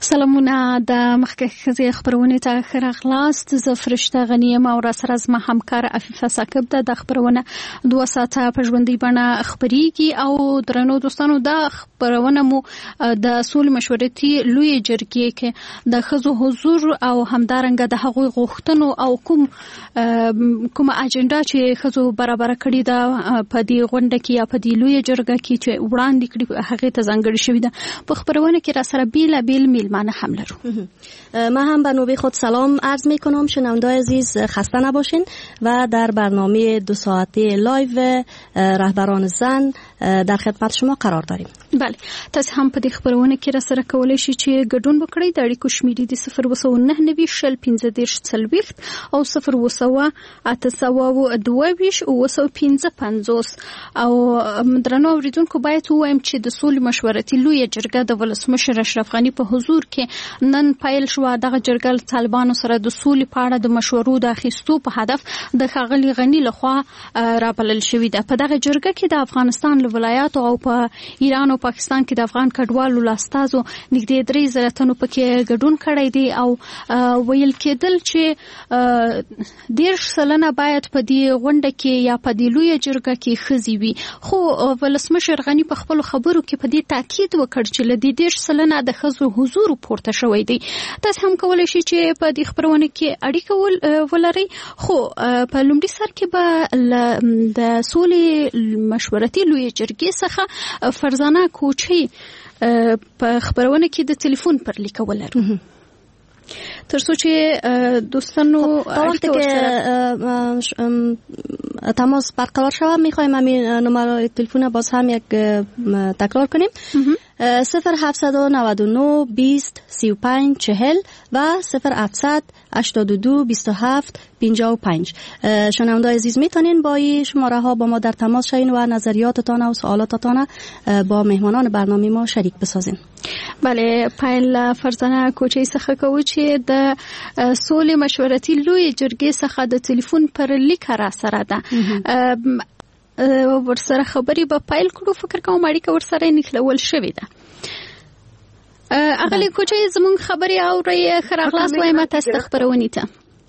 سلامونه د مخکې خبرونه ته خراغلاست زه فرشته غنیم او را سره زما همکار عفیفه ثاقب د خبرونه 2 ساعته په ژوندۍ بڼه خبريږي او درنو دوستانو د خبرونه مو د سولې مشورتي لوی جرګې کې د خزو حضور او همدارنګه د هغوی غوښتنو او کوم اجنډا چې خزو برابر کړی دا په دې غونډه کې یا په دې لوی جرګه کې چې وړاندې کړی هغه ته ځانګړی شوی ده. په خبرونه کې را سره بیل میلمانه هم لرو. ما هم به نوبه خود سلام عرض می کنم. شنوندگان عزیز خسته نباشین و در برنامه 2 ساعته لایو رهبران زن در خدمت شما قرار داریم. بله تاسو هم په دې خبرونه کې را سره کولای شئ چې ګډون وکړئ. د اړیکو شمیرې د 029901540 او 0802822 او درنو اوریدونکو باید وایم چې د سولې مشورتي لوی جرګه د ولسمشر اشرف غنی په حضور کې نن پیل شو. دغه جرګه طالبانو سره د سولې په اړه د مشورو د اخیستو په هدف د ښاغلي غنی لخوا راپلل شوې ده. په دغه جرګه کې د افغانستان له ولایاتو او په ایران او پاکستان کې د افغان کډوالو لاستازو نږدې 3,000 تنو پکې ګډون کړی دی او ویل کېدل چې 10% باید په دې غونډه کې یا په دې لوی جرګه کې خزي وي. خو ولسمشر غنی په خپل خبرو کې په دې تاکید وکړ چې له دې 10% د خزو حضور پورته شوی دی. تاسو هم کولای شئ چې په دې خبرونه کې اړیکه ولرئ. خو په لومړي سر کې به د سولې مشورتي لوی جرګې څخه فرزانه کوچي په خبرونه کې د ټلیفون پر لیکول لرو. ترڅو چې دوستانو وقتی که تماس برقرار شود میخوایم همین نمره تلفن باز هم یک تکرار کنیم. 0799 20 35 40 و 0782 27 55. شنوندگان عزیز میتونین با این شماره ها با ما در تماس شوین و نظریاتتان و سوالاتتان با مهمانان برنامه ما شریک بسازین. بله پایل فرزانه کوچی څخه کوو چې د سولې مشورتي لوی جرګې څخه د ټلیفون پر لیک را سره ده. ورسره خبري به پایل کړو. فکر کوم اړیکه ورسره نښلول شوې ده. اغلی کوچی زمون خبري اوري خراغلاس وایم تاسو خبرونی ته.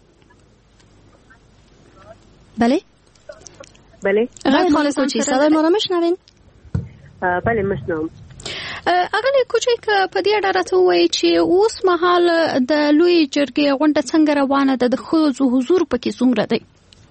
بله بله خانم کوچی صدای ما را میشنوین؟ بله میشنوم. اغلی کوچی که په دې اړه راته وایي چې اوس مهال د لوی جرګې غونډه څنګه روانه ده، د ښځو حضور پکې څومره دی؟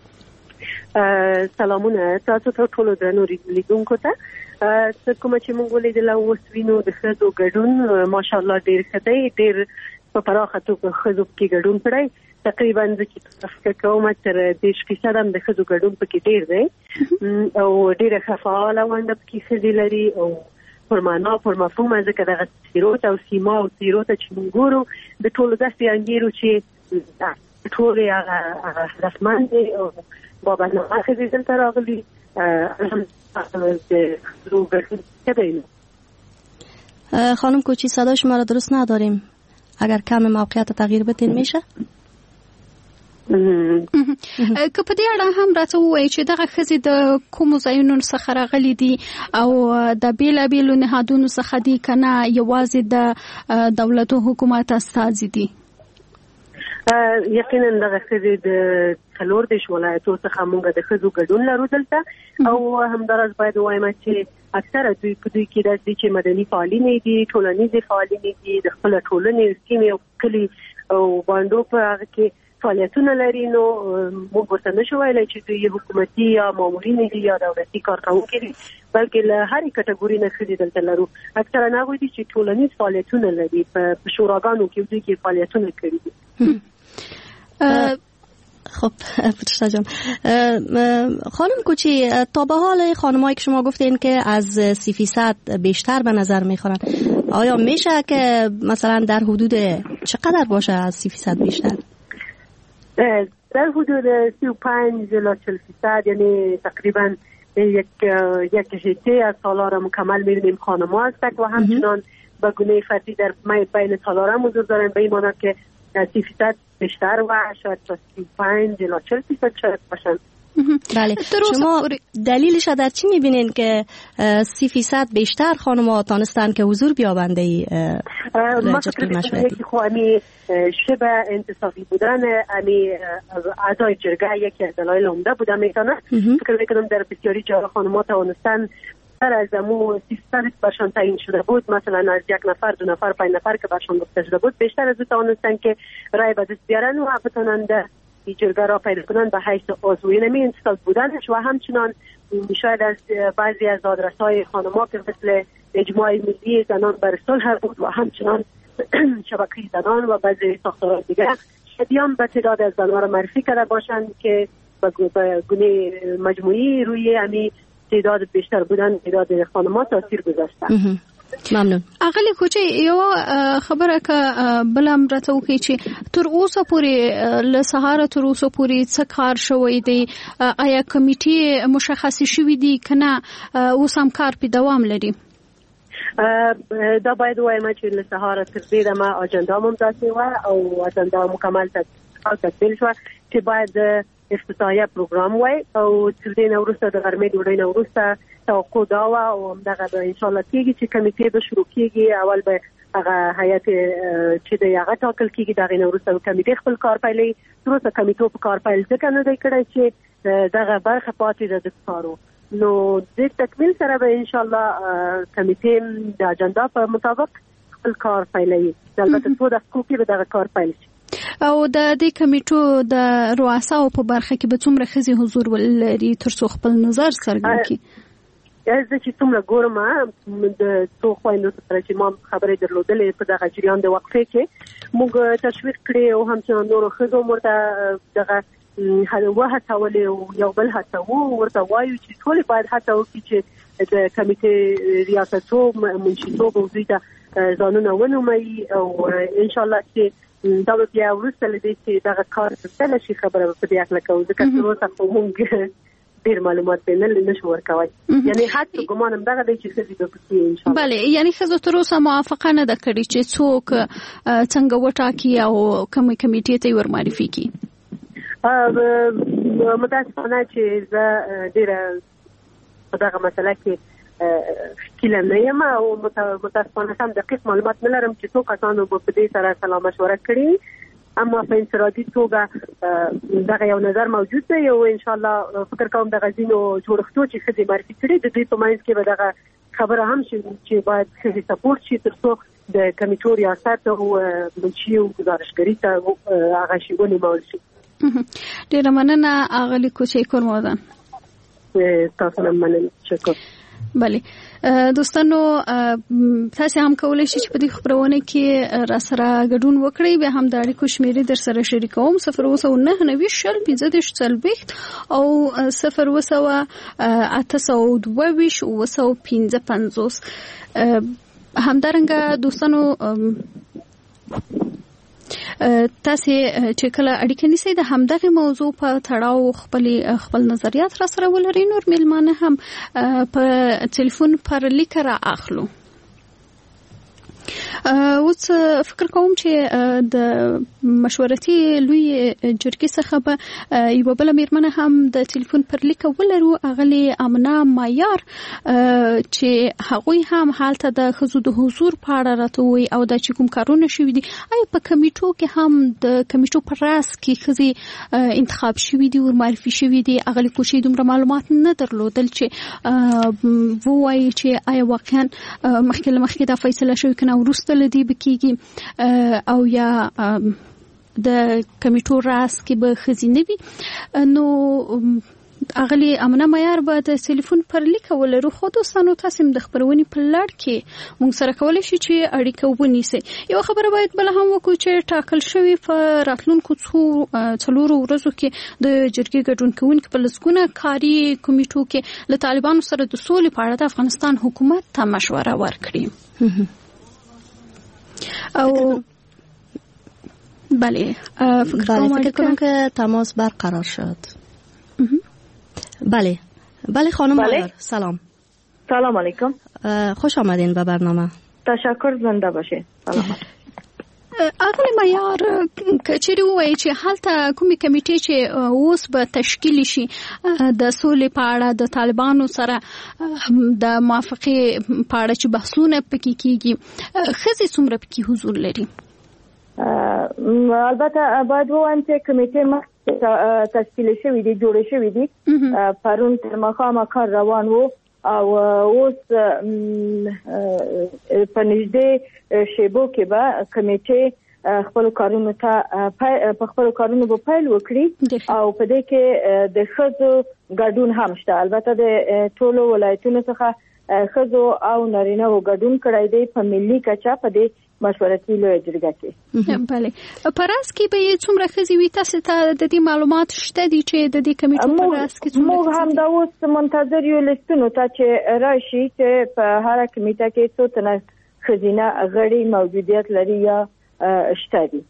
سلامونه تاسو ته ټولو درنو لیدونکو ته. کومه چې موږ ولیدل اوس وینو د ښځو ګډون ماشاءالله ډېر ښه دی، ډېر په پراخه توګه ښځو کې ګډون کړی. تقریبا د چې تفکر کوم تر 10% هم د ښځو ګډون پکې ډېر دی او ډېره ښه فعاله ونده پکې ښځې لري او پر معنا پر مفهوم ځکه دغه سیروت او سیما او سیروت چې موږ ګورو د ټولو داسې انګیرو چې ټول هغه رسمان دي او بابا نه ښځې دلته راغلي خانم کوچی صدای شما را درست نداریم، اگر کم موقعیت تغییر بدین میشه؟ که په دې اړه هم راته ووایي چې دغه ښځې د کومو ځایونو څخه راغلي دي او د بیلابیلو نهادونو څخه دي که نه یوازې د دولت او حکومت استازي دي؟ یقینا دغه ښځې د 14 ولایتو څخه موږ د ښځو ګډون لرو دلته او همداراز باید ووایم چې اکثره دوی په دوی کې داسې چې مدني فعالین دي، ټولنیزې فعالین دي، د خپل ټولنې سیمې او کلي او باندو په هغه کې فعالیتونه لري. نو موږ ورته نشو ویلی چې دوی حکومتي یا مامورین دي یا دولتي کارکوونکي دي، بلکې له هرې کټګوري نه ښځې دلته لرو. اکثره هغوی دي چې ټولنیز فعالیتونه لري، په شوراګانو کې دوی کې فعالیتونه کړي دي. خب پترشا جان، خانم کوچی تا به حال خانمایی که شما گفتین که از 30% بیشتر به نظر میخورن، آیا میشه که مثلا در حدود چقدر باشه از 30% بیشتر؟ در حدود 35 الی 40%، یعنی تقریبا یک شیته از سالار مکمل میبینیم خانم‌ها هستند و همچنان به گونه فردی در بین سالار هم حضور دارن، به این معنی که 30% بیشتر و شاید تا 35 الی 40% شاید باشن. بله. شما دلیلش در چی میبینین که 30% بیشتر خانم‌ها تانستن که حضور بیابند ای جلسه مشورتی؟ خواهمی شبه انتصابی بودن امی اعضای جرگه یکی از دلایل عمده بوده میتونه. فکر میکنم در بسیاری جاها خانم‌ها توانستن تر از امو 300 برشان تعیین شده بود، مثلا از 1 نفر 2 نفر 5 نفر که برشان گفته شده بود بیشتر از توانستن که رای به دست بیارن و بتونن جرگه را پیدا کنن به حیث عضو. نمی انتخاب بودنش و همچنان شاید از بعضی از آدرس‌های خانم‌ها که مثل اجماع ملی زنان بر صلح بود و همچنان شبکه زنان و بعضی ساختارهای دیگر شدیان به تعداد از زنان را معرفی کرده باشند که به گونه مجموعی روی امی تعداد بیشتر بودن تعداد خانم‌ها تاثیر گذاشته. ممنون. اغلی کوچه یو خبره که بلم راتو کی چې تر اوسه پوری له سهار تر اوسه پوری څه کار شوی دی؟ آیا کمیټې مشخص شوی دی کنه اوس هم کار په دوام لري؟ دا باید وایم چې له سهار تر دې دمه اجنډا ممتازه و او اجنډا مکمل تکمیل شو چې باید افتتاحیه پروګرام وای او تر دې وروسته د غرمې ډوډۍ نه وروسته توقع دا و او دغه به ان شاء الله کېږي چې کمیټې به شروع کېږي. اول به هغه هیئت چې د هغه ټاکل کېږي دغه نه وروسته کمیټې خپل کار پیلوي. تر اوسه کمیټو په کار پیل ځکه نه دی کړی چې دغه برخه پاتې ده د کارو. نو د تکمیل سره به ان شاء الله کمیټې د اجنډا په مطابق خپل کار پیلوي. البته څو دقیقو کې به دغه کار پیل شي. او د دې کمیټو د رؤساو په برخه کې به څومره ښځې حضور ولري ترڅو خپل نظر څرګند کړي؟ زه چې څومره ګورم د څو خویندو سره چې ما خبرې درلودلې په دغه جریان د وقفې کې موږ تشویق کړې او همچنان نورو ښځو ورته دغه هڅولې او یو بل هڅوو ورته وایو چې ټول باید هڅه وکړي چې د کمیټې ریاستو منشیتوب او دوی ته ځانونه ونوموي او انشاءالله چې دا به بیا وروسته له دې چې دغه کار ترسره شي خبره به په دې هکله کوو ځکه تر اوسه خو موږ ډېر معلومات به نشو ورکوی. یعنی حتی ګمانم دغه دی چې ښځې به پکې انشاءالله. بله، یعنی ښځو تر اوسه موافقه نه ده کړې چې څوک څنګه وټاکي او کومې کمیټې ته یې ورمعرفي کړي؟ متاسفانه چې زه ډېره په دغه مسله کې ښکیله نه یم او متاسفانه هم دقیق معلومات نه لرم چې څو کسانو به په دې سره سلا مشوره کړې. اما په انفرادي توګه دغه یو نظر موجود دی او ان شاء الله فکر کوم د غزینو جوړښتو چې ښځې معرفي کړي د دې په منځ کې به دغه خبره هم شي چې باید ښځې سپورټ شي ترڅو د کمیټو ریاست او منشي او گزارشګري ته هغه شی ونیول شي. ډیره مننه اغلی کوچې کورمودان. تاسو هم مننه. شکر. بله دوستانو، تاسو هم کولای شئ چې په دې خبرونه کې را سره ګډون وکړئ. به هم د اړیکو شمیرې در سره شریکوم 02990 او 00822 همدارنګه دوستانو تاسو چې کله اړیکه نیسئ د همدغه موضوع په تړاو خپل نظریات را سره ولرئ. نور میلمانه هم په ټلیفون پر لیک را اخلو. اوس فکر کوم چې د مشورتي لوی جرګې څخه به یو بل میرمنه هم د ټلیفون پر لیک ولرو، اغلی امنا معیار چې هغوی هم حالت د خزو د حضور په اړه راتوي او د چې کوم کارونه شوي دي. آیا په کمیټو کې هم د کمیټو پر راس کې خزي انتخاب شوي دي او معرفي شوي دي؟ اغلی کوشي دومره معلومات نه درلودل چې وایي چې آیا واقعا مخکې دا فیصله شوی کنه ورسته لدی بکیږي او یا د کمیټو راس کې به خزینه وي. نو اغلی امنه معیار به د ټلیفون پر لیک ولرو. خو دوستانو تاسو د خبرونې په لړ کې موږ سره کولای شئ چې اړیکه ونیسئ. یو خبره باید بل هم وکړو چې ټاکل شوی په راتلونکو څلورو ورځو کې د جرګې ګډون کوونکي په لسګونه کاري کمیټو کې له طالبانو سره د سولې په اړه د افغانستان حکومت ته مشوره ورکړي. او بله فکر کنم که تماس برقرار شد. بله خانم معیار سلام. سلام علیکم. خوش آمدین به برنامه. تشکر، زنده باشه. سلام. اغلی معیار کچېرې وایي چې هلته کومې کمیټې چې اوس به تشکیل شي د سولې په اړه د طالبانو سره د موافقې په اړه چې بحثونه پکې کیږي ښځې څومره پکې حضور لري؟ البته باید ووایم چې کمیټې مخکې تشکیل شوي دي، جوړې شوي دي. پرون تر ماښامه کار روان و او اوس په نږدې شیبو کې به کمیټې خپل کارونو ته په خپل کارونو به پیل وکړي او په دې کې د ښځو ګډون هم شته. البته د ټولو ولایتونو څخه ښځو او نارینه‌و ګډون کړی دی په ملي کچه په دې مشورتي لویه جرګه کې. بله، په راس کې به څومره ښځې وي؟ تاسو ته د دې معلومات شته دي چې د دې کمیټې په راس کې څومره؟ موږ هم دا اوس منتظر یو لیستونو ته چې راشي چې په هر کمیټه کې څو تنه ښځینه غړي موجودیت لري یا شته دي.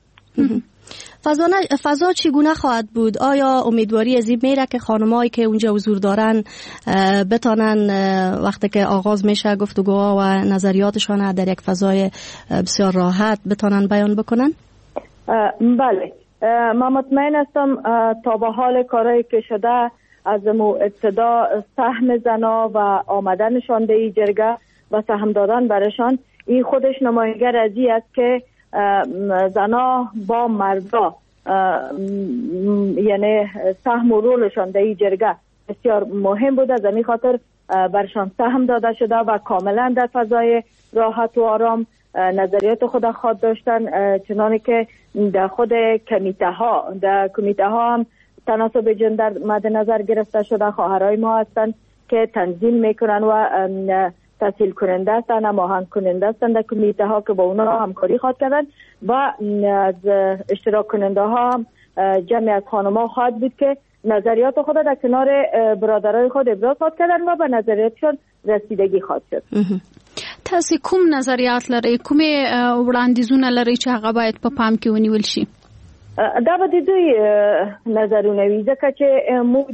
فضا چگونه خواهد بود؟ آیا امیدواری از این میره که خانمایی که اونجا حضور دارن بتانن وقتی که آغاز میشه گفتگوها و نظریاتشان در یک فضای بسیار راحت بتانن بیان بکنن؟ بله، ما مطمئن هستم تا به حال کارهایی که شده از ابتدا سهم زنا و آمدنشان به این جرگه و سهم دادن برشان، این خودش نمایانگر از این است که زنا با مردا یعنی سهم و رولشان در این جرگه بسیار مهم بوده. از این خاطر برشان سهم داده شده و کاملا در فضای راحت و آرام نظریات خود خواد داشتن، چنانه که در خود کمیته ها هم تناسب جندر مد نظر گرفته شده. خواهرای ما هستند که تنظیم میکنن و تسهیل کننده هستند، هماهنگ کننده هستند در کمیته ها که با اونا همکاری خواهد کردن و از اشتراک کننده ها هم جمعی از خانم‌ها خواهد بود که نظریات خود در کنار برادرای خود ابراز خواهد کردن و به نظریاتشون رسیدگی خواهد شد. تاسو کوم نظریات لرئ؟ کومې وړاندیزونه لرئ چې هغه باید په پام کې ونیول شي؟ دا به د دوی نظرونه وي، ځکه چې موږ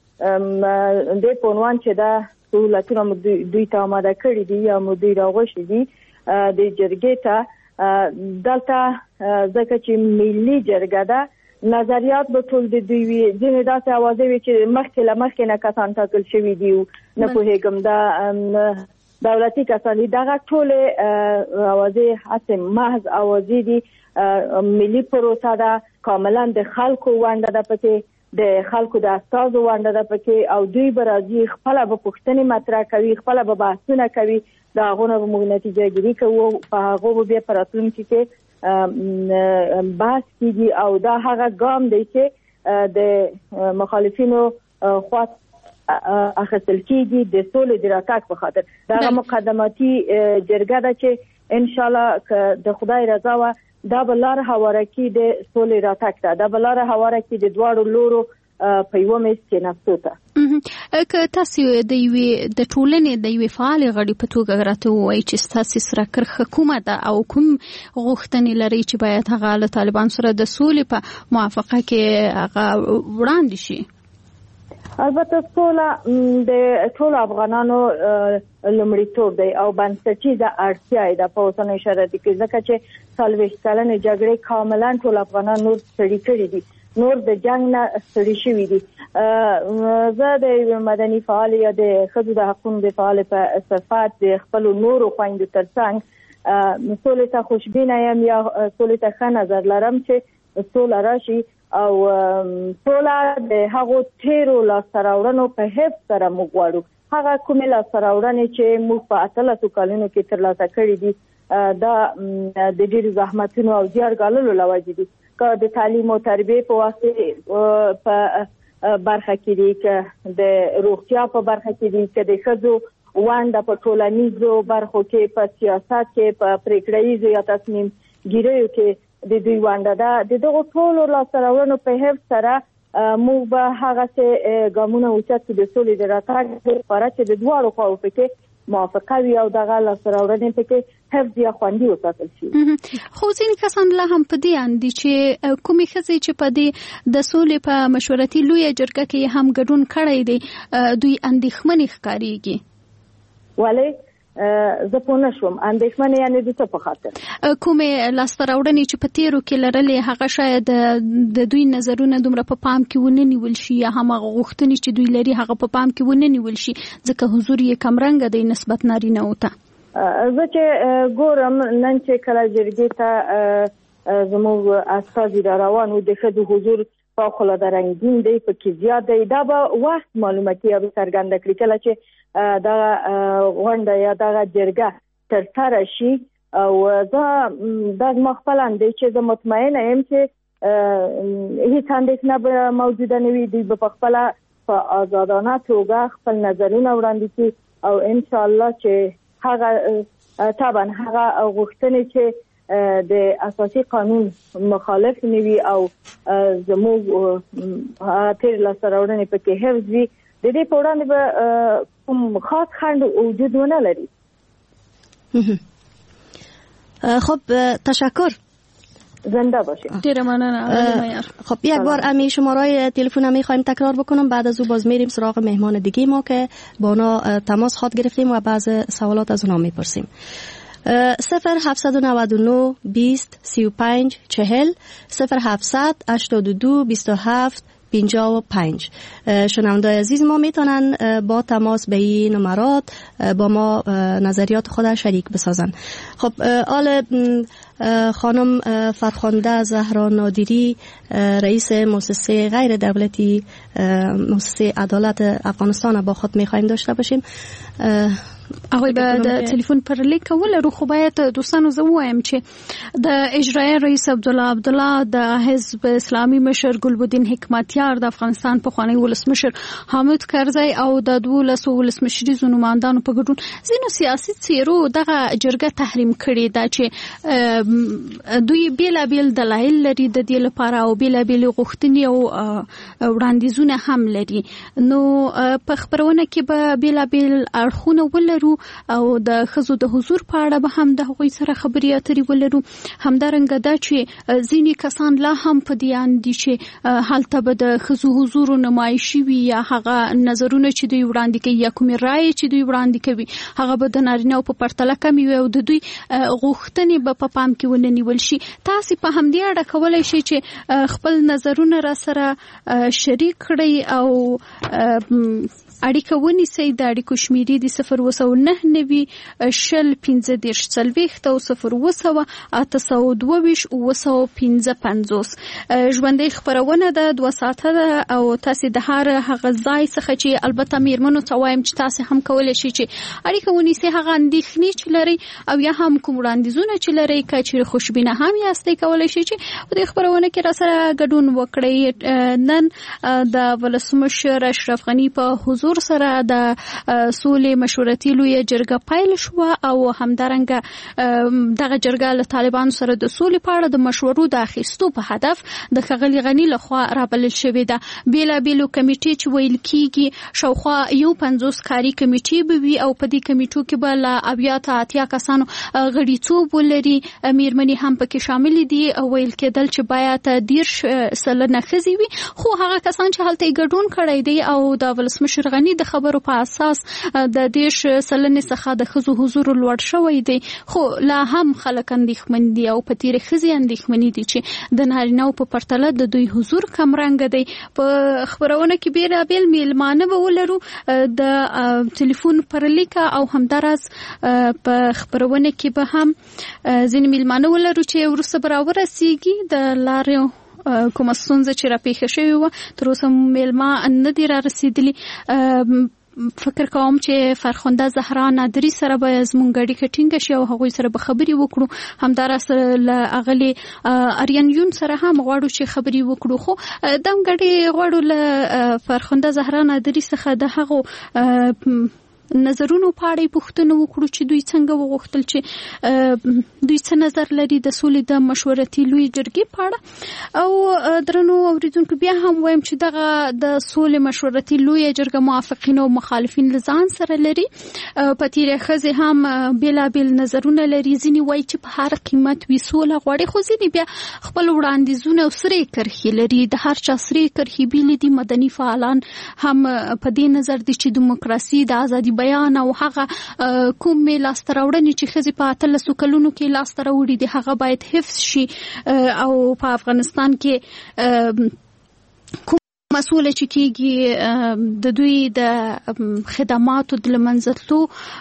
د پونوان چې دا سهولتونه دوی ته آماده کړي دي یا موږ دوی راغوښتي دي د جرګې ته دلته، ځکه چې ملي جرګه ده نظریات به ټول د دوی وي. ځینې داسې اوازې وي چې مخکې نه کسان ټاکل شوي دي، نه پوهېږم دا دولتي کسان دي. دغه ټولې اوازې هسې محض اوازې دي. ملي پروسه ده، کاملا د خلکو ونډه ده پکې، د خلکو د استازو ونډه ده پکې او دوی به راځي خپله به پوښتنې مطرح کوي، خپله به بحثونه کوي، د هغو نه به موږ نتیجه ګیري کوو، په هغو به بیا په راتلونکي کې بحث کیږي او دا هغه ګام دی چې د مخالفینو خوا اخیستل کیږي د سولې د راتګ په خاطر. دا مقدماتي جرګه ده چې ان شاء الله که د خدای رضا و دا به لار هواره کی د سولې راتګ ته، دا به لار هواره کی د دواړو لورو په یوه میز کېناستو ته. که تاسو د ټولنې د یوې فعالې غړي په توګه راته ووایئ چې ستاسې سره کرښه کومه ده او کوم غوښتنې لرئ چې باید هغه له طالبانو سره د سولې په موافقه کې هغه وړاندې شي؟ البته سوله د ټولو افغانانو لومړیتوب دی او بنسټیزه اړتیا ده په اوسنۍ شرایطو کې، ځکه چې 40 کلنې جګړې کاملا ټول افغانان نور ستړي کړي دي، نور د جنگ نه ستړي شوي دي. زه د مدني فعال یا د ښځو د حقوقو د فعال په صفت د خپل نورو خویندو ترڅنګ سولې ته خوشبینه یم یا سولې ته ښه نظر لرم چې سوله راشي او سوله د هغو تیرو لاسته راوړنو په حفظ سره موږ غواړو. هغه کومې لاسته راوړنې چې موږ په 18 کلونو کې ترلاسه کړي دي دا د ډېرو زحمتونو او زیار ګاللو له وجې دي، که د تعلیم او تربیې په واسطه په برخه کې دي، که د روغتیا په برخه کې دي، که د ښځو ونډه په ټولنیزو برخو کې، په سیاست کې، په پریکړه یا تصمیم ګیریو کې د دوی ونډه ده. د دغو ټولو لاسته راوړنو په حفظ سره موږ به هغسې ګامونه اوچت کړو د سولې د راتګ لپاره چې د دواړو خواوو پکې موافقه وي او دغه لاسته راوړنې پکې حفظ یا خوندي وساتل شي. خو ځینې کسان لا هم په دې اند دي چې کومې ښځې چې په دې د سولې په مشورتي لویه جرګه کې هم ګډون کړی دی دوی اندېښمنې ښکارېږي. ولې زه په نشم اندېښمنه یعنی د څه په خاطر کومې لاستراوړنې چې په تیرو کې لرلې هغه شاید د دوی نظرونه دومره په پام کې ونه نیول شي یا هم هغه غوښتنې چې دوی لري هغه په پام کې ونه نیول شي ځکه حضور یې کمرنګ دی نسبت نارینه وته. زه چې ګورم نن چې کله جرګې ته زموږ استازي را روان و د ښځو حضور فوق العاده رنګین دی پکې زیات دی دا به وخت معلوماتي او څرګنده کړي کله چې دا غونډه یا دا جرګه ترسره شي او زه دا مخفل اندې چې زه مطمئنه یم چې هیڅ اندېښنه به موجوده نه وي دوی به په خپل په آزادانه توګه خپل نظرونه وړاندې کړي او ان شاء الله چې هغه طبعا هغه غوښتنې چې د اساسي قانون مخالف نه وي او زموږ تیر لاسته پکې حفظ وي د دې په وړاندې به کوم خاص خنډ وجود ونه لري. خب تشکر. زنده باشید. ډیره مننه. خب یک بار امی شماره تلفن میخوایم تکرار بکنم بعد از او باز میریم سراغ مهمان دیگه ما که با اونا تماس خود گرفتیم و بعض سوالات از اونا میپرسیم. 0799 20 35 40 0700 82 27 55. شنونده‌های عزیز ما میتونن با تماس به این نمرات با ما نظریات خود شریک بسازن. خب آل خانم فرخنده زهرا نادری رئیس مؤسسه غیر دولتی مؤسسه عدالت افغانستان با خود میخوایم داشته باشیم. هغه به د ټلیفون پر لیک ولرو خو باید دوستانو زه وایم چې د اجرایي رئیس عبدالله د حزب اسلامي مشر ګلبدین حکمتیار د افغانستان پخوانی ولسمشر حامد کرزی او د 12 ولسمشریزو نمائندانو په ګډون ځینو سیاسي څیرو دغه جرګه تحریم کړې ده چې دوی بیلابیل دلایل لري د دې لپاره او بیلابیل غوښتنې او وړاندیزونه هم لري. نو په خبرونه کې به بیلابیل اړخونه ولرو او د خزو د حضور په اړه به هم د هغوی سره خبرې اترې ولرو. همدارنګه دا چې ځینې کسان لا هم په دې اندي چې هلته به د خزو حضور نمایشي وي یا هغه نظرونه چې دوی وړاندې کوي یا کومې رایې چې دوی وړاندې کوي هغه به د نارینه‌و په پرتله کمې وي او د دوی غوښتنې به په پام کې ونه نیول شي. تاسې په همدې اړه کولی شئ چې خپل نظرونه را سره شریک کړئ او اړیکه ونیسئ. د اړیکو شمیرې دي 029 شل 15 40 او 0 822 955. ژوندۍ خبرونه د 2 ساعته ده او تاسو د هر هغه ځای څخه چې البته میرمنو ته وایم چې تاسو هم کولای شئ چې اړیکه ونیسئ هغه اندېښنې چې لري او یا هم کوم وړاندیزونه چې لري چې خوشبینه هم یاستئ کولای شئ چې د خبرونه کې را سره ګډون وکړئ. نن د ولسمشر اشرف غنی په حضور سره د سولې مشورتي لویه جرګه پیل شو او همدارنګه دغه جرګه له طالبانو سره د سولې په اړه د مشورو د اخیستو په هدف د ښاغلي غني لخوا رابلل شوې ده. بیلابیلو کمیټې چې ویل کیږي شاوخوا 50 کاري کمیټې به وي او په دې کمیټو کې به له 80 کسانو غړیتوب ولري. میرمنې هم پکې شامل دي او ویل کېدل چې باید 10 سلنه ښځې وي خو هغه کسان چې هلته ګډون کړی دی او د ولسمشر غني د خبرو په اساس د 10 سلنې څخه د ښځو حضور لوړ شوی دی خو لا هم خلک اندېښمن دي او په تیرې ښځې اندېښمنې دي چې د نارینه‌و په پرتله د دوی حضور کمرنګه دی. په خبرونه کې بیلابیل میلمانه به ولرو د ټلیفون پر لیک او همداراز په خبرونه کې به هم ځینې میلمانه ولرو چې وروسته به راورسیږي د لارې کومه ستونزه چې راپېښه شوې وه تر اوسه میلمه نه دي را رسېدلي. فکر کوم چې فرخنده زهرا نادری سره به زموږ اړیکه ټینګه شي او هغوی سره به خبرې وکړو. همداراز له اغلي اریان یون سره هم غواړو چې خبرې وکړو خو دم غړي غواړو له فرخنده زهرا نادری څخه د هغو نظرونو په اړه پوښتنه وکړو چې دوی څنګه وغوښتل چې دوی څه نظر لري د سولې د مشورتي لوی جرګې په اړه. او درنو اوریدونکو بیا هم وایم چې دغه د سولې مشورتي لوی جرګه موافقین او مخالفین لزان سره لري. په تیرې ښځې هم بیلابیل نظرونه لري. ځینې وایي چې په هر قیمت وي سوله غواړي خو ځینې بیا خپل وړاندیزونه او سرې کرښې لري. د هر چا سرې کرښې بیلې دي. مدني فعالان هم په دې نظر دي چې دیموکراسي د ازادي بیان او هغه کوم لاسته راوړنې چې ښځې په 13 کلونو کې لاسته راوړي دي هغه باید حفظ شي او په افغانستان کې مسؤل چې کېږي د دوی د خدماتو د لمنځتلو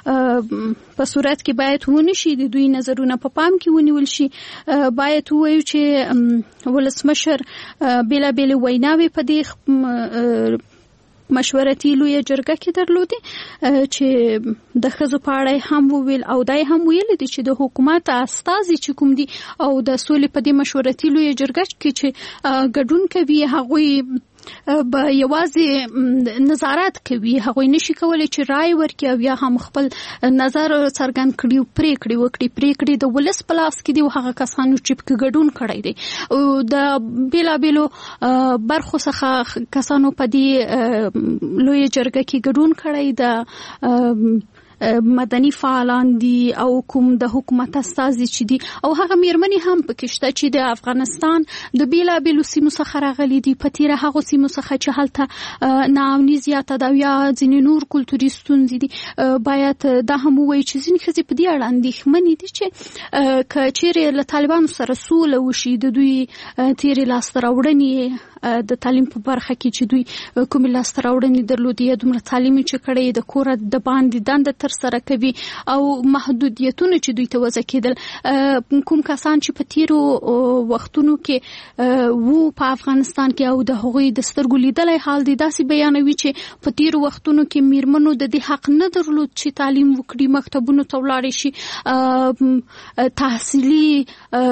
په صورت کې باید ونه شي د دوی نظرونه په پام کې ونیول شي. باید ووایو چې ولسمشر بېلابېلې ویناوې په دې مشورتي لویه جرګه کې درلودې چې د ښځو په اړه هم وویل او دای هم ویل دي چې د حکومت استازي چې کوم دي او د سولې په دې مشورتي لویه جرګه کې چې ګډون کوي هغوی به یوازې نظارت کوي هغوی نشي کولای چې رائے ورکړي او یا هم خپل نظر څرګند کړي او پریکړې د ولس په لاس کې دي او هغه کسانو چې په ګډون کړی دي او د بیلابېلو برخو څخه کسانو په دې لویه جرګه کې ګډون کړی د مدني فعالان دي او کوم د حکومت استازي چې دي او هغه میرمنې هم پکې شته چې د افغانستان د بیلابېلو سیمو څخه راغلي دي په تیره هغو سیمو څخه چې هلته ناامني زیاته ده یا ځینې نور کلتوري ستونزې دي. باید دا هم ووایي چې ځینې ښځې په دې اړه اندېښمنې دي چې که چیرې له طالبانو سره سوله وشي د دوی تیرې لاسته راوړنې د تعلیم په برخه کې چې دوی کوم لاسته راوړنې درلودي یا دومره تعلیم چې کړی د کور د باندې دنده تر سره کوي او محدودیتونه چې دوی ته وضع کېدل کوم کسان چې په تیرو وختونو کې وو په افغانستان کې او د هغوی د سترګو لیدلی حال دی داسې بیانوي چې په تیرو وختونو کې میرمنو د دې حق نه درلود چې تعلیم وکړي مکتبونو ته ولاړې شي تحصیلي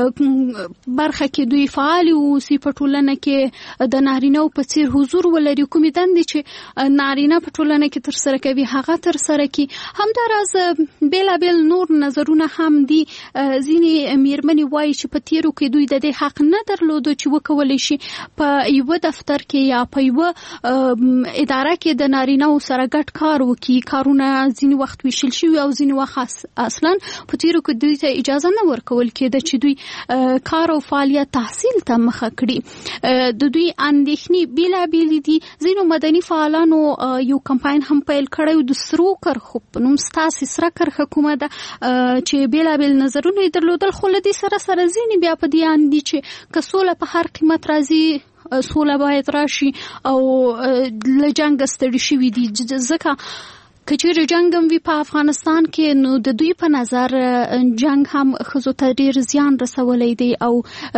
برخه کې دوی فعال اوسي په ټولنه کې د نارینه په څیر حضور ولري کومې دندې چې نارینه په ټولنه کې تر سره کوي هغه تر سره کوي. همداراز بیلابېل نور نظرونه هم دي ځینې میرمنې وایي چې په تیرو کې دوی د دې حق نه درلودو چې وکولی شي په یوه دفتر کې یا په یوه اداره کې د نارینه سره ګډ کار وکړي کارونه ځینې وخت ویشل شوي او ځینې وخت اصلا په تیرو کې دوی ته اجازه نه ورکول کېده چې دوی کار او فعالیت تحصیل ته مخه کړي. د دوی اندېښنې بیلابېلې دي. ځینو مدني فعالانو یو کمپاین هم پیل کړی د سرو کرښو په نوم ستاسې سره کرښه کومه ده چې بیلابېل نظرونه یې درلودل خو له دې سره سره ځینې بیا په دې اند دي چې که سوله په هر قیمت راځي سوله باید راشي او له جنګه ستړي شوي دي ځکه که چیرې جنګ هم وي په افغانستان کې نو د دوی په نظر جنګ هم ښځو ته ډېر زیان رسولی دی او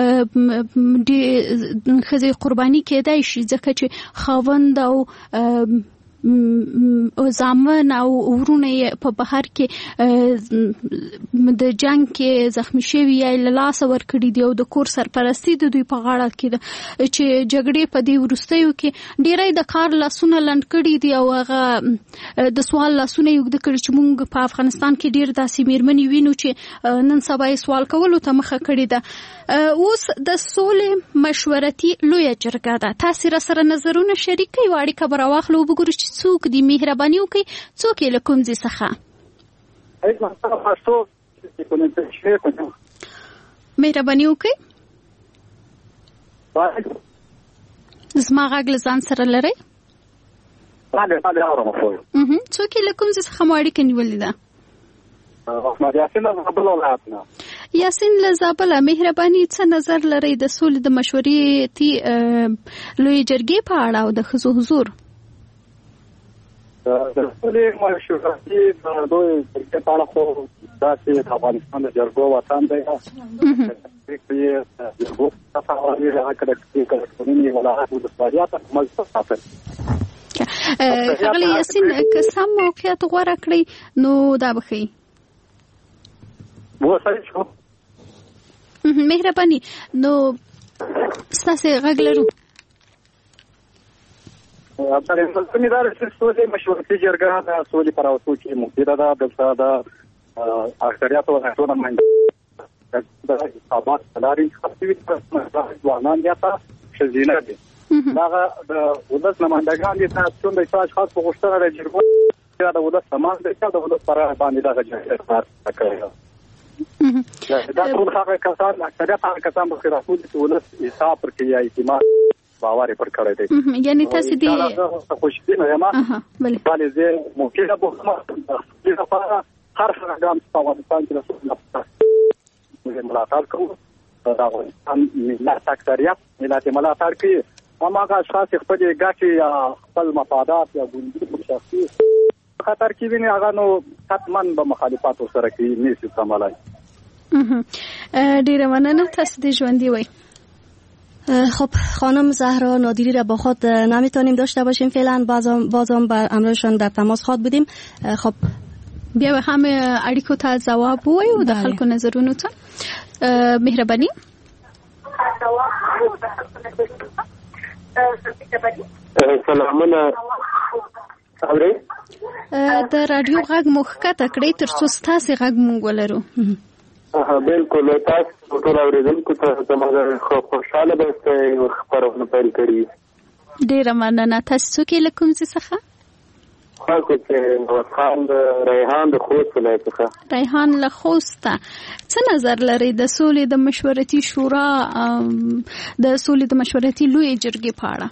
ښځې قرباني کېدای شي ځکه چې خاوند او زامن او ورونه په بهر کې د جنگ کې زخمی شوي یا له لاسه ورکړي دي او د کور سرپرستی د دوی په غاړه کې ده چې جګړې په دې وروستیو کې ډېری د کار لاسونه لنډ کړي دي او هغه د سوال لاسونه یې اوږده کړي چې موږ په افغانستان کې ډېر داسې میرمنې وینو چې نن سبا یې سوال کولو ته مخه کړې ده. اوس د سولې مشورتي لویه جرګه ده. تاسې را سره نظرونه شریک کړئ او اړیکه به راواخلو وګورو چې څوک دي مهرباني وکړئ څوک یې له کوم ځای څخه مهرباني وکړئ زما غږ له ځان سره لرئ څوک یې له کوم ځای څخه مو اړیکه نیولې ده یاسین له زابله مهرباني څه نظر لرئ د سولې د مشورتي لویې جرګې په اړه او د ښځو حضور د سولې مشورتي د لویې جرګې په اړه خو داسې د افغانستان د جرګو وطن دی جرګو څخه ټولنې ولایت ولسوالیات ملته ساتل ښاغلی یاسین که سم موقعیت غوره کړئ نو دا به ښیي مهرباني نو ستاسې غږ لرو سولې مشورتي جرګه د سولې په راوستو کې مفیده ده دلته د اکثریت ولایتونو منځ د حسابات لارې خاصوي ځوانان یا ښځینه دي دغه د ولس نمایندګان دي تاسو د اشخاص په غوښتنه د جرګو د ولس سامان د ولس پر باندې دغه جرګه کار کوي دا ټول هغه کسان اکثریت هغه کسان په خلاصو دي چې ولس حساب ورکوي یا اعتماد باور پر کړی دی. یعنی تاسو دې خوشبینه یم. بله زه ممکنه به لپاره هر هغه ګام په افغانستان کې رسول ملاتړ کوو. دا افغانستان ملت اکثریت ملت ملاتړ کوي. هغه اشخاص خپل ګټې خپل مفادات یا ګوندي شخصي خطر کې ویني هغه نو حتما به مخالفت سره کوي نشي سمالای. ډیره مننه. تاسو دې ژوندۍ وای. خب خانم زهرا نادری را با خود نمیتونیم داشته باشیم فعلا، بازم بر امرشان در تماس خود بودیم. خب بیا هم اړیکو ته جواب وایو د خلکو نظرونو ته. مهرباني. سلامونه. اورئ؟ د رادیو غږ مخکته کړئ ترڅو ستاسو غږ مونږ ولرو. بالکل تاسو ټول اوریدونکو ته زموږ خوشاله به خبرونه پیل کړي. ډیره مننه. تاسو څوک له کوم ځای څخه؟ خو چې خان ریحان د خوست ولایت څخه. ریحان له خوست. څه نظر لري د سولې د مشورتي شورا د سولې د مشورتي لوی جرګې په اړه؟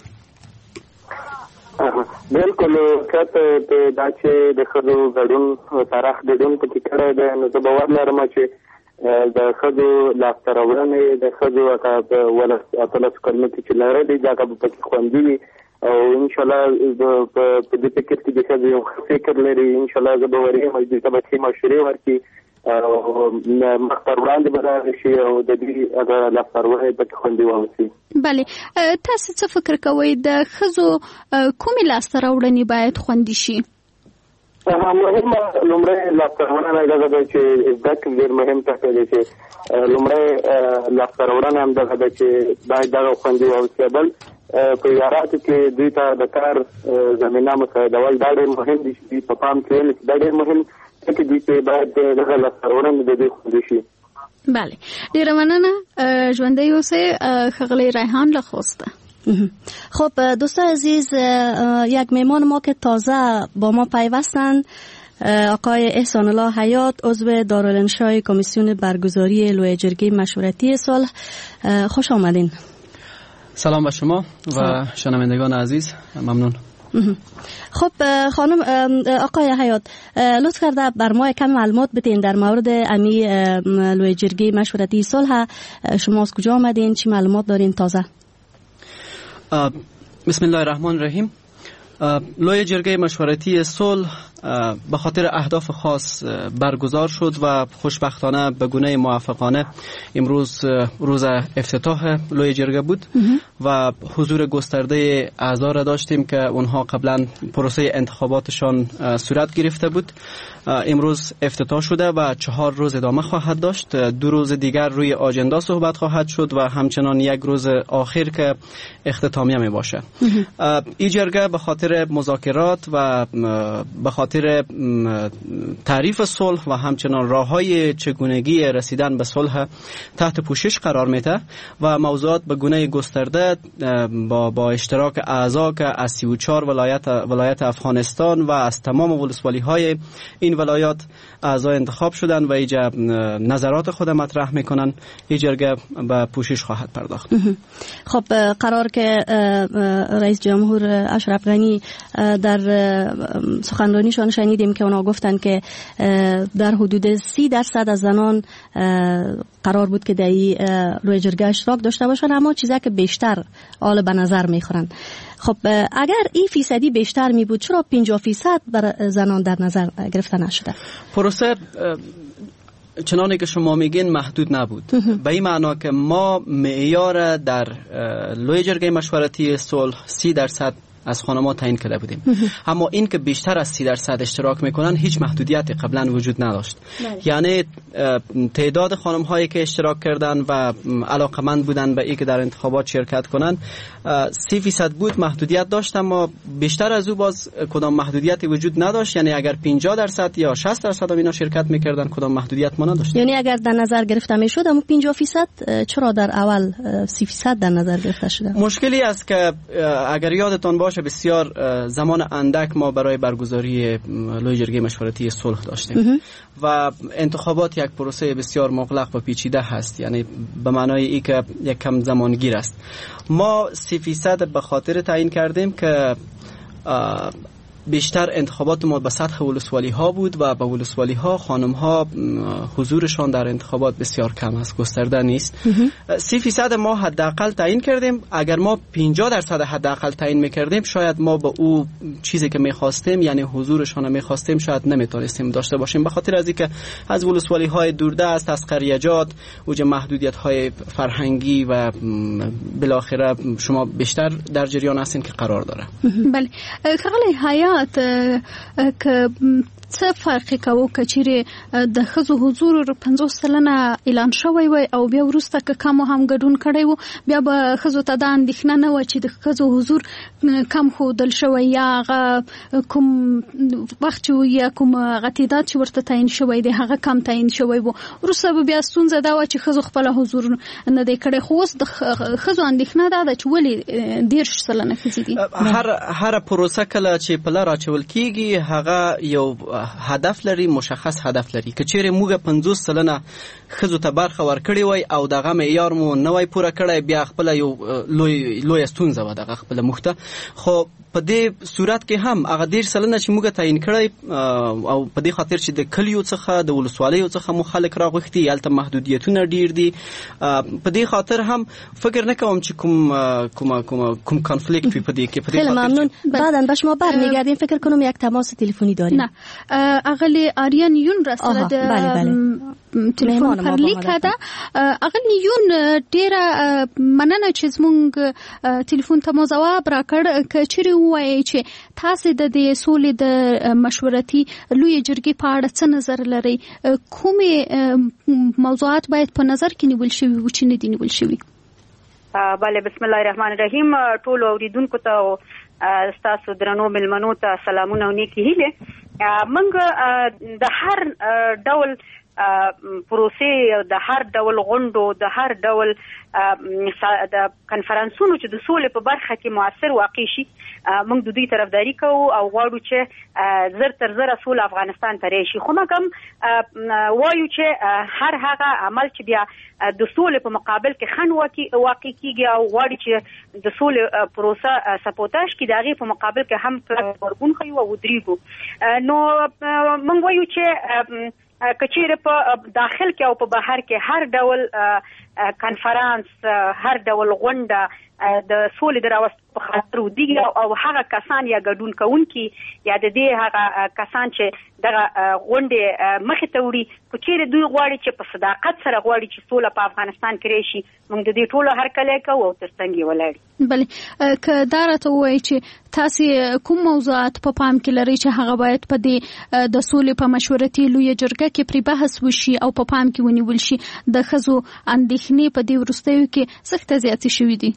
بالکل کته دا چې د خدو غړون تاریخ د دون په کې کړه ده، نو زه باور لرم چې د خدو لاستراوړنې د خدو ولا اتلس کلمې چې لاره دي دا په کې خوندې وي او ان شاء الله په دې فکر کې د خدو یو فکر لري. ان شاء الله زه به ورې مجلس ته به مشورې ورکړي او مختار وړاندې به شي او د دې هغه لاستراوړنې په کې خوندې وامسي. بله. تاسو څه فکر کوئ د خزو کومې لاستراوړنې باید خوندې شي؟ مهمه لومړی لاستراوړنه دغه ده چې زده کړې ډېر مهم ټکی دی چې لومړی لاستراوړنه هم دغه ده چې باید دغه خوندي واوسي. بل په اداراتو کې دوی ته د کار زمینه مساعدول دا ډېر مهم دي چې په پام کې ونیسي. دا ډېر مهم دی چې دوی ته باید دغه لاستراوړنه د دوی خوندي شي. بله. ډیره مننه. ژوندۍ اوسئ ښاغلی ریحان له خوسته. خب دوستان عزیز، یک مهمان ما که تازه با ما پیوستند آقای احسان الله حیات، عضو دارالانشای کمیسیون برگزاری لوی جرگه مشورتی صلح. خوش آمدین. سلام به شما و شنوندگان عزیز. ممنون. خب خانم آقای حیات، لطف کرده بر ما کم معلومات بدین در مورد امی لوی جرگه مشورتی صلح. شما از کجا آمدین؟ چی معلومات دارین تازه؟ بسم الله الرحمن الرحیم. لوی جرگه مشورتی صلح به خاطر اهداف خاص برگزار شد و خوشبختانه به گونه موفقانه امروز روز افتتاح لوی جرگه بود و حضور گسترده اعضا را داشتیم که اونها قبلا پروسه انتخاباتشان صورت گرفته بود. امروز افتتاح شده و 4 روز ادامه خواهد داشت. 2 روز دیگر روی آجندا صحبت خواهد شد و همچنان 1 روز آخر که اختتامیه می باشه. این جرگه به خاطر مذاکرات و به خاطر تعریف صلح و همچنان راههای چگونگی رسیدن به صلح تحت پوشش قرار میده و موضوعات به گونه گسترده با اشتراک اعضا که از 34 ولایت افغانستان و از تمام ولسوالی های این ولایات اعضا انتخاب شدن و اینجا نظرات خود مطرح میکنن. این جرگه به پوشش خواهد پرداخت. خب قرار که رئیس جمهور اشرف غنی در سخنرانیشان شنیدیم که اونا گفتن که در حدود 30% از زنان قرار بود که در این روی جرگه اشتراک داشته باشن، اما چیزی که بیشتر آل به نظر میخورن. خب اگر این فیصدی بیشتر می بود چرا 50% بر زنان در نظر گرفته نشده؟ پروسه چنانه که شما میگین محدود نبود. به این معنا که ما معیار در لوی جرگه مشورتی صلح 30% از خانم‌ها تعیین کرده بودیم. اما این که بیشتر از 30% اشتراک میکنن هیچ محدودیتی قبلا وجود نداشت. یعنی تعداد خانم‌هایی که اشتراک کردن و علاقمند بودن به این که در انتخابات شرکت کنن 30% بود، محدودیت داشت، اما بیشتر از او باز کدام محدودیتی وجود نداشت. یعنی اگر 50% یا 60% اینا شرکت میکردن کدام محدودیت ما نداشت. یعنی اگر در نظر گرفته میشد اما 50% چرا در اول 30% در نظر گرفته شده؟ مشکلی است که اگر یادتان باشه باشه بسیار زمان اندک ما برای برگزاری لوی جرگه مشورتی صلح داشتیم و انتخابات یک پروسه بسیار مغلق و پیچیده هست، یعنی به معنای ای که یک کم زمانگیر است. ما 3% به خاطر تعیین کردیم که بیشتر انتخابات ما به سطح ولسوالی ها بود و به ولسوالی ها خانم ها حضورشان در انتخابات بسیار کم است، گسترده نیست. 30% ما حداقل تعیین کردیم. اگر ما 50% حداقل تعیین میکردیم شاید ما به او چیزی که میخواستیم یعنی حضورشان میخواستیم شاید نمیتونستیم داشته باشیم، به خاطر از اینکه از ولسوالی های دوردست، از قریه‌جات اوج محدودیت های فرهنگی و بالاخره شما بیشتر در جریان هستین که قرار داره. بله خغلی حیات که څه فرق کوي کچېرې د ښځو حضور 50 سلنه اعلان شوی وي او بیا وروسته که کم هم ګډون کړی وو بیا به ښځو ته دا اندېښنه نه وه چې د ښځو حضور کم ښودل شوی یا هغه کوم وخت چې یا کوم هغه تعداد چې ورته تعیین شوی دی هغه کم تعیین شوی وو، وروسته به بیا ستونزه دا وه چې ښځو خپله حضور نه دی کړی. خو اوس د ښځو اندېښنه دا ده چې ولې 10 سلنه ښځې دي. هر پروسه کله چې پله راچول کېږي هغه یو هدف لري، مشخص هدف لري. که چیرې موږ 50 سلنه ښځو ته برخه ورکړې وای او دغه معیار مو نه وای پوره کړی بیا خپل یو لوی ستونزه و دغه خپل مخته. خو په دې صورت کې هم هغه 10 سلنه چې موږ تعیین کړی او په دې خاطر چې د کلیو څخه د ولسوالیو څخه مو خلک راغوښتي هلته محدودیتونه ډیر دي، په دې خاطر هم فکر نکوم چې کوم کانفلیکت وي په دې کې. خیلی ممنون. بعداً به شما برمیگردیم. فکر کنم یک تماس تلفنی داریم. نه اغلی آریان یون را سره د تلیفون پر لیکه ده. اغلی یون ډیره مننه چې زمونږ تلیفون ته مو ځواب راکړ. که چیرې ووایئ چې تاسې د دې سولې د مشورتي لویې جرګې په اړه څه نظر لرئ، کومې موضوعات باید په نظر کې نیول شوي و چې نه دي نیول شوي؟ بله بسم الله الرحمن الرحیم. ټولو اوریدونکو ته ستاسو درنو ملمنو ته سلامونه او نیکې هیلې. موږ د هر ډول پروسې، د هر ډول غونډو، د هر ډول د کنفرانسونو چې د سولې په برخه کې مؤثر واقع شي موږ د دوی طرفداري کوو او غواړو چې زر تر زره سوله افغانستان ته راشي. خو موږ وایو چې هر هغه عمل چې بیا د سولې په مقابل کې خنډ واقع کیږي او غواړي چې د سولې پروسه سپوتاژ کړي، د هغې په مقابل کې هم کلک غبرګون ښیو او ودرېږو. نو موږ وایو چې کچېره په داخل کې او په بهر کې هر ډول کنفرانس، هر ډول غونډه د سولې د راوستلو په خاطر ودیږي او هغه کسان یا ګډون کوونکي یا د دې هغه کسان چې دغه غونډې مخې ته وړي که چیرې دوی غواړي چې په صداقت سره غواړي چې سوله په افغانستان کې راشي موږ د دې ټولو هرکلی کوو او تر څنګ یې ولاړ. بله که دا راته ووایي چې تاسې کوم موضوعات په پام کې لرئ چې هغه باید په دې د سولې په مشورتي لویه جرګه کې پرې بحث وشي او په پام کې ونیول شي، د ښځو اندېښنې په دې وروستیو کې سخته زیاتې شوي دي؟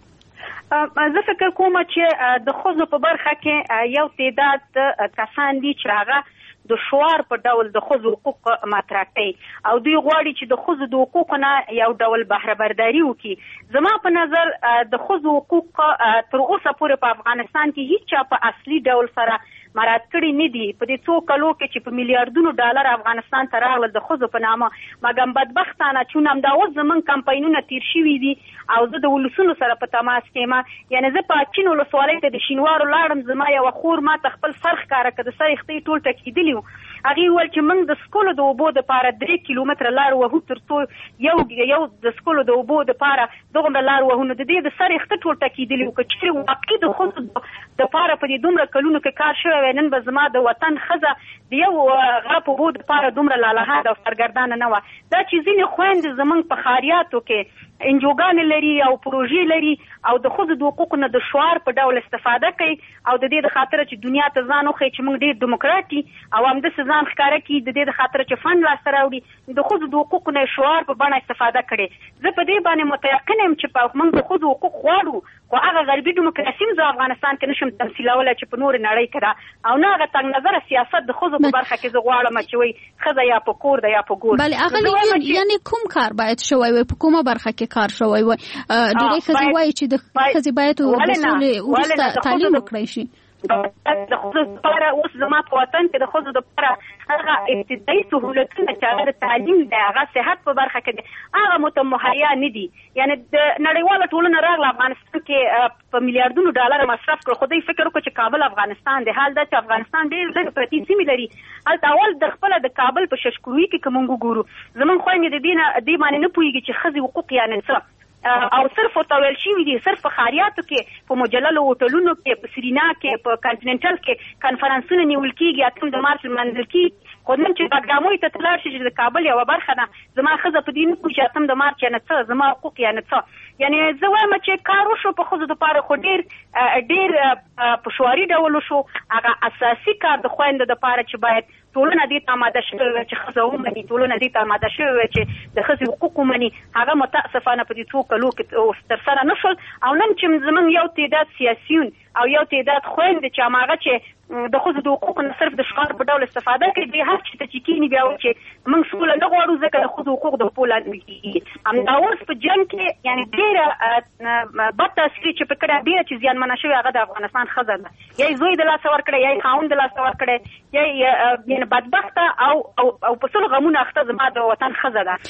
زه فکر کوم چې د ښځو په برخه کې یو تعداد کسان دي چې هغه د شعار په ډول د ښځو حقوق مطرح کوي او دوی غواړي چې د ښځو د حقوقو نه یو ډول بهره برداري وکړي. زما په نظر د ښځو حقوق تر اوسه پورې په افغانستان کې هیڅ چا په اصلي ډول سره مراعات کړي نه دي. په دې څو کلو کې چې په میلیارډونو ډالر افغانستان ته راغلل د ښځو په نامه، مګر بدبختانه چې همدا اوس زموږ کمپاینونه تیر شوي دي او زه د ولسونو سره په تماس کې یم. یعنې زه په چین ولسوالۍ ته د شینوارو لاړم، زما یوه خور ما ته خپل سر ښکاره کړه، د سر یختۍ ټول ټکېدلي وو. هغې وویل چې موږ د سکولو د اوبو دپاره 3 کیلومتره لار وهو تر څو یو د سکولو د اوبو دپاره دغومره لار وهو. نو د دې د سر یخته ټول ټکېدلي وو. که چېرې واقعي د ښځو دپاره په دې دومره کلونو کې کار شوی وی، نن به زما د وطن ښځه د یو غرب اوبو دپاره دومره لالهانده او سرګردانه نه وه. دا چې ځینې خویندې زموږ په ښاریاتو کې انجوګانې لري او پروژې لري او د ښځو د حقوقو نه د شعار په ډول استفاده کوي او د دې د خاطره چې دنیا ته ځان وښیي چې موږ ډېر ډیموکرات یو او همداسې ځان ښکاره کړي، د دې د خاطره چې فند لاسته راوړي، د ښځو د حقوقو نه شعار په بڼه استفاده کړي. زه په دې باندې متیقنه یم چې موږ د ښځو حقوق غواړو، خو هغه غربي ډیموکراسي زه افغانستان کې نشم تمثیلولی چې په نورې نړۍ کې ده، او نه هغه تنګ نظره سیاست د ښځو په برخه کې زه غواړم چې وایي ښځه یا په کور ده یا په ګور. بله اغلی یعنې کوم کار باید شوی وي، په کومه برخه کې کار شوی وای. ډېری ښځې وایي چې د ښځې باید د سولې وروسته تعلیم وکړی شي. د خود لپاره اوس زما په وطن کې د خود لپاره هغه ابتدایي سهولتونه چې هغه تعلیم دی، هغه صحت په برخه کې دی، هغه متمهیا نه دي. یعنی د نړیواله ټولنه راغله افغانستان کې په میلیارډونو ډالر مصرف کړ، خو دوی فکر وکړ چې کابل افغانستان دی. حال دا چې افغانستان ډېر لږ پرتې سیمې لري. هلته اول د خپله د کابل په ششکروي کې که موږ وګورو، زموږ خویندې د دې باندې نه پوهېږي چې ښځې حقوق یعنې څه، او صرف ورته ویل شوي دي صرف په ښاریاتو کې، په مجللو هوټلونو کې، په سرینا کې، په کانټیننټل کې کنفرانسونه نیول کېږي، 8 د مارچ لمانځل کېږي. خو نن چې بګراموي ته ته لاړ شي چې د کابل یوه برخه ده، زما ښځه په دې نه پوهېږي چې 8 د مارچ یعنې څه، زما حقوق یعنې څه. یعنې زه وایم چې کار وشو په ښځو دپاره، خو ډېر په شعاري ډول وشو. هغه اساسي کار د خویندو دپاره چې باید ټولنه دې ته آماده شوې وه چې ښځه ومني، ټولنه دې ته آماده شوې وه چې د ښځې حقوق ومني، هغه متاسفانه په دې 2 کلو کې ترسره نه شول. او نن چې زموږ یو تعداد سیاسیون او یو تعداد خویندې چې هماغه چې د ښځو د حقوقو نه صرف د شعار په ډول استفاده کوي، دی هر چېرته چې کېني بیا وایي چې موږ سوله نه غواړو ځکه د ښځو حقوق د پښو لاندې کېږي. همدا اوس په جنګ کې یعنې ډېره بد تاثیر چې په کړی، ډېره چې زیانمنه شوې هغه د افغانستان ښځه ده. یا یې زوی د لاسه ورکړی، یا یې خاوند د لاسه ورکړی، یا یې بدبخته او په څلو غمونه اخته زما د وطن ښځه ده.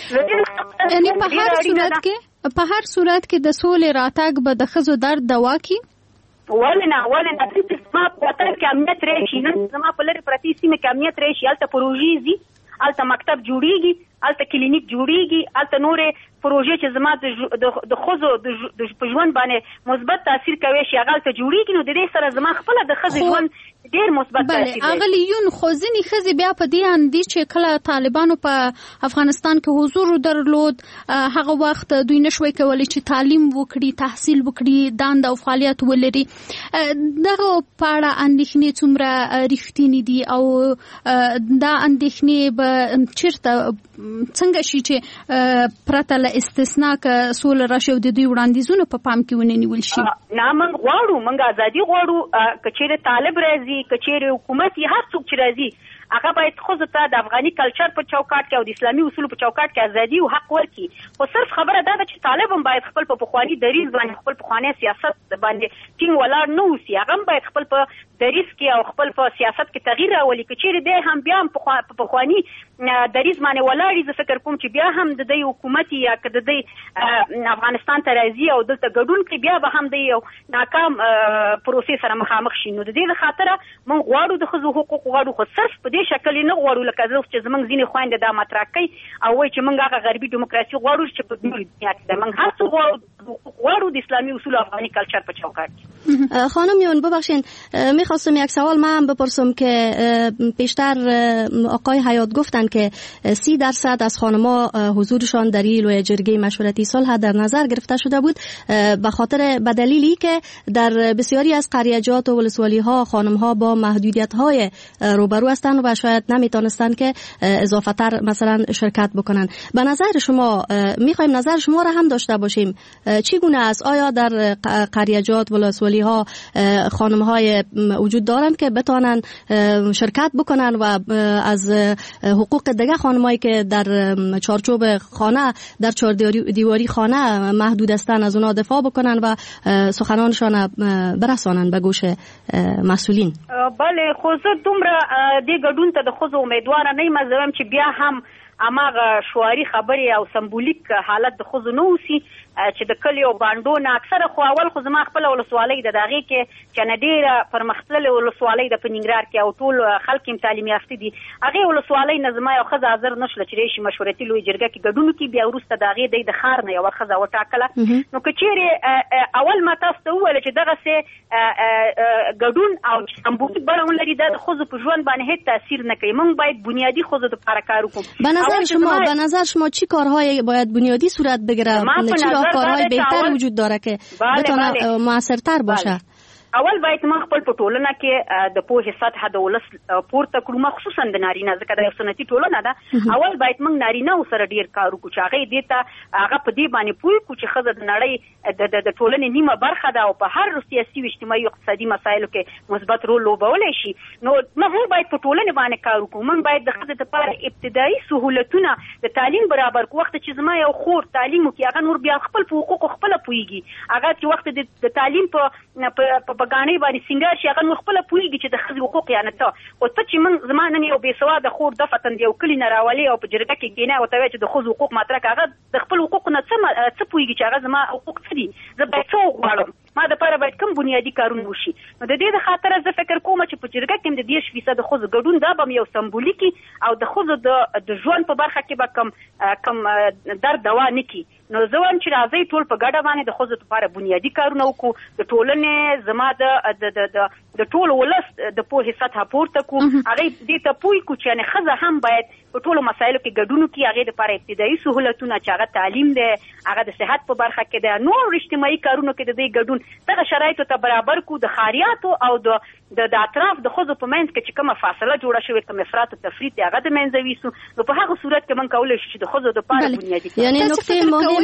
یعنې په هر صورت کې د سولې راتګ به د ښځو درد دوا کړي. ولې نه زما په وطن کې امنیت راشي، نن زما په لرې پرتې سیمه کې امنیت راشي، هلته پروژې ځي، هلته مکتب جوړېږي، هلته کلینیک جوړېږي، هلته نورې پروژې چې زما د ښځو په ژوند باندې مثبت تاثیر کوي شي هغه هلته جوړېږي. نو د دې سره زما خپله د ښځې ژوند ډېر مثبت تاثیر لري. اغلی یون خو ځینې ښځې بیا په دې اندي چې کله طالبانو په افغانستان کې حضور درلود، هغه وخت دوی نشوي کولی چې تعلیم وکړي، تحصیل وکړي، دند او فعالیت ولري. دغه په اړه اندېښنې څومره رښتینې دي او دا اندېښنې به چېرته څنګه شي چې پرته له استثنا که سوله راشي او د دوی وړاندیزونه په پام کې ونه نیول شي؟ نه، موږ غواړو، موږ ازادي غواړو. که چېرې طالب راځي، که چېرې حکومت یې هر څوک چې راځي، هغه باید ښځو ته د افغاني کلچر په چوکاټ کې او د اسلامي اصولو په چوکاټ کې ازادي او حق ورکړي. خو صرف خبره دا ده چې طالب هم باید خپل په پخواني دریځ باندې، خپل پخوانی سیاست باندې ټینګ ولاړ نه اوسي. هغه هم باید خپل په دریځ کې او خپل په سیاست کې تغییر راولي. که چېرې دی هم بیا هم په پخواني دریځ باندې ولاړ وي، زه فکر کوم چې بیا هم د دوی حکومت یا که د دوی افغانستان ته راځي او دلته ګډون کړي، بیا به هم د یو ناکام پروسې سره مخامخ شي. نو د دې خاطره موږ غواړو د ښځو حقوق غواړو، خو صرف په دې شکل نه غواړو لکه زه چې زموږ ځینې خویندې دا مطرح کوي او وایي چې موږ هغه غربي ډیموکراسي غواړو چې په نورې دنیا کې ده. موږ هر څه غواړو د اسلامي اصول افغاني کلچر په چوکاټ کې. خانم یون ببخشین، میخواستم یک سوال من بپرسم که پیشتر آقای حیات گفتن که 30% از خانم‌ها حضورشان در این لوی جرگه مشورتی صلح در نظر گرفته شده بود، به خاطر به دلیلی که در بسیاری از قریه‌جات و ولسوالی‌ها خانم‌ها با محدودیت‌های روبرو هستند و شاید نمیتونستند که اضافتر مثلا شرکت بکنن. به نظر شما میخوایم نظر شما را هم داشته باشیم، چگونه است؟ آیا در قریه‌جات و ولسوالی‌ها خانم‌های وجود دارند که بتوانند شرکت بکنن و از حقوق دیگه خانمایی که در چارچوب خانه، در چهار دیواری خانه محدود هستند از اونها دفاع بکنن و سخنانشان برسانن به گوش مسئولین؟ بله، خو زه دومره دې ګډون ته د ښځو امیدواره نه یم. زه وایم چې بیا هم هماغه شعاري خبرې او سمبولیک حالت د ښځو نه اوسي چې د کلیو بانډو نه اکثره. خو اول خو زما خپله ولسوالۍ ده، د هغې کې چې نه ډېره پرمختللې ولسوالۍ ده په ننګرهار کې او ټول خلک یې تعلیم یافته دي. هغې ولسوالۍ نه زما یو ښځه حاضر نه شوله چې راشي مشورتي لویې جرګه کې ګډون وکړي. بیا وروسته د هغې دی د ښار نه یوه ښځه وټاکله. نو که چېرې اول ما تاسو ته وویله چې دغسې ګډون او سمبولیک بڼه ولري، دا د ښځو په ژوند باندې هېڅ تاثیر نه کوي. موږ باید بنیادي ښځو دپاره کار وکړو. به نظر شما چی کارهای باید بنیادی صورت بگیره؟ چی کارهای بهتر وجود داره که بتونه موثرتر باشه؟ اول باید موږ خپل په ټولنه کې د پوهې سطح د ولس پورته کړو، خصوصا د نارینه، ځکه د یو سنتي ټولنه ده. اول باید موږ نارینه سره ډیر کار وکړو چې هغه دې ته هغه په دې باندې پوه کړو چې ښځه د نړۍ د ټولنې نیمه برخه ده او په هر سیاسي او اجتماعي او اقتصادي مسایلو کې مثبت رول لوبولی شي. نو موږ باید په ټولنه باندې کار وکړو. موږ باید د ښځې لپاره ابتدایي سهولتونه د تعلیم برابر کړو. وخت چې زما یو خور تعلیم وکړي، هغه نور بیا خپل په حقوقو خپل پوهیږي. هغه چې وخت د تعلیم په بګانۍ باندې سنگار شي، هغه نور خپل پوهیږي چې د ښځې حقوق یا نه ته. او ته چې موږ زما نن یو بې سواده خور دفتن یو کلی نه راولي او په جرګه کې کېنه او ته وایي چې د ښځو حقوق مطرح کړه، هغه د خپل حقوقو نه څه پوهیږي چې هغه زما حقوق څه دي، زه باید څه وغواړم، ما دپاره باید کوم بنیادي کارونه وشي. نو د دې د خاطره زه فکر کوم چې په جرګه کې د 30% ښځو ګډون دا به یو سمبولیکي او د ښځو د ژوند په برخه کې به کم درد دوا نه کړي. نو زه وایم چې راځئ ټول په ګډه باندې د ښځو لپاره بنیادي کارونه وکړو، د ټولنې زما د ټول ولس د پوهې سطح پورته کړو، هغې دې ته پوه کړو چې یعنې ښځه هم باید په ټولو مسایلو کې ګډون وکړي. هغې دپاره ابتدایي سهولتونه چې هغه تعلیم دی، هغه د صحت په برخه کې دی، نور اجتماعي کارونو کې د دې ګډون دغه شرایطو ته برابر کړو. د ښاریاتو او د اطراف د ښځو په منځ کې چې کومه فاصله جوړه شوې، کوم افراط او تفریط دی، هغه د منځه ویسو. نو په هغه صورت کې موږ کولی شو چې د ښځو دپاره بنیادي یعنی نکته مهم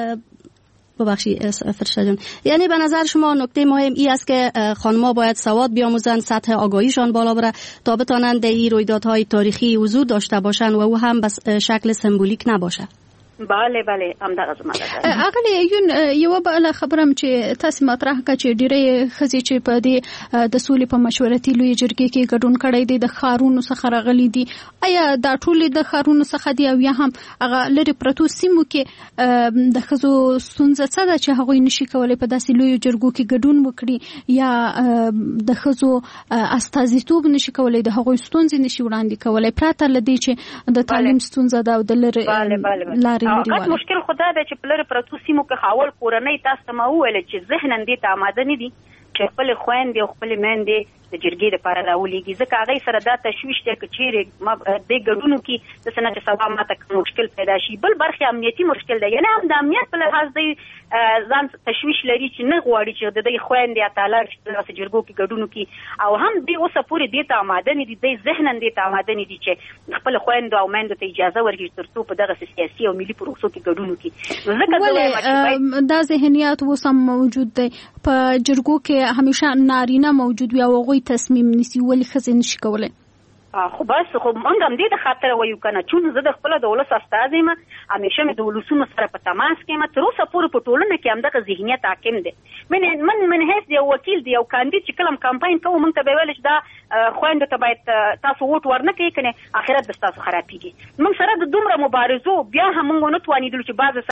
ببخشید فرشته جان، یعنی به نظر شما نکته مهم این است که خانم‌ها باید سواد بیاموزند، سطح آگاهیشان بالا بره تا بتوانند در این رویدادهای تاریخی حضور داشته باشند و او هم به شکل سمبولیک نباشه. بله بله همدغه زما ده. اغلی یو بل خبرم چې تاسو مطرح کړه چې ډیره خزي چې په دې د سولې په مشورتي لوی جرګې کې ګډون کړی دی، د خارونو څخه راغلي دي. آیا دا ټول د خارونو څخه دی او یا هم هغه لري پرتو سیمو کې د خزو ستونزه څه ده چې هغه نشي کولای په داسې لوی جرګو کې ګډون وکړي، یا د خزو استازیتوب نشي کولای، د هغه ستونزې نشي وړاندې کولای، پراته لدی چې د تعلیم ستونزه ده او د لري غټ مشکل خدا ده چې په لرې پرتو سیمو کې خاول کورنۍ تاسو ته ما وویل چې ذهناً دې ته آماده نه دي چې خپل خويندې او خپل میندې د جرګې لپاره راولېږي، ځکه هغې سره دا تشویش دی که چیرې دې ګډونو کې د څه نه چې سبا ماته مشکل پیدا شي. بل برخې امنیتي مشکل دی، یعنې هم د امنیت په لحاظ دی ځان تشویش لري چې نه غواړي چې د دې خویندې یا تعالی چې داسې جرګو کې ګډونو کې، او هم دوی اوسه پورې دې ته آماده نه دي، دوی ذهناً دې ته آماده نه دي چې خپل خویندو او میندو ته اجازه ورکړي تر څو په دغسې سیاسي او ملي پروسو کې ګډون وکړي. نو ځکه زه وایم چې دا ذهنیت اوس هم موجود دی په جرګو کې، همیشه نارینه موجود وي او هغوی تصمیم نیسي، ولې ښځې نشي کولی؟ خو بس خو موږ هم دې د خاطره وایو که نه، چون زه د خپله د ولس استازی یم، همیشه مې د ولسونو سره په تماس کې یم، تر اوسه پورې په ټولنه کې همدغه ذهنیت حاکم دی. من حیث د یو وکیل د یو کاندید چې کله هم کمپاین کوو، موږ ته به ویل چې دا خویندو ته باید تاسو ووټ ورنه کوئ، که نه آخرت به ستاسو خرابېږي. موږ سره د دومره مبارزو بیا هم موږ ونه توانېدلو چې بعضې